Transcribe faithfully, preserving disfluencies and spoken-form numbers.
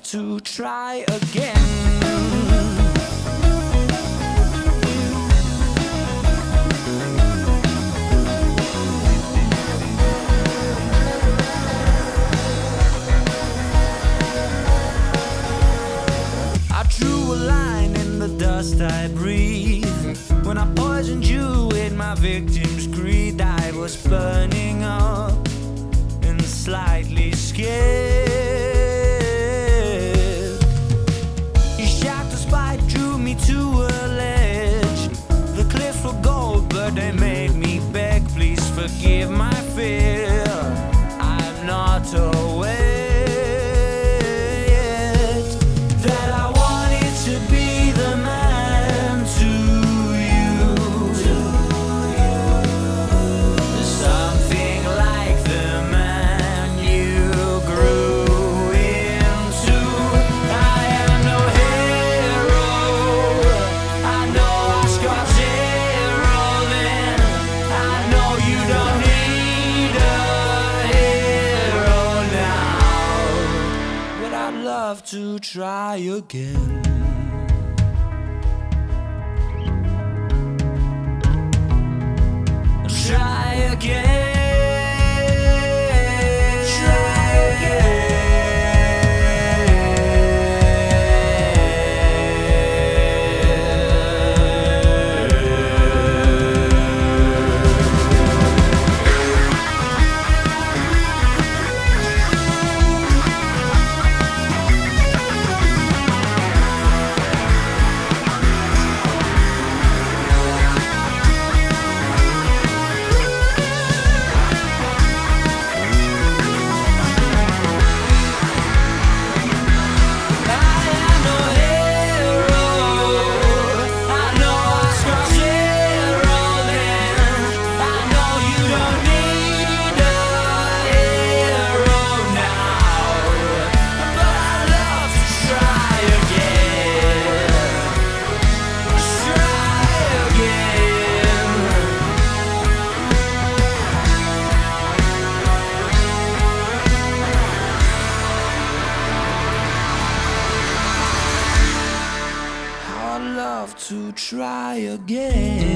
to try again. Dust I breathe when I poisoned you with my victim's greed. I was burning up and slightly scared. Your shocked spite drew me to a ledge. The cliffs were gold, but they made me beg. Please forgive my fear. I'm not aware to try again. Try again. To try again.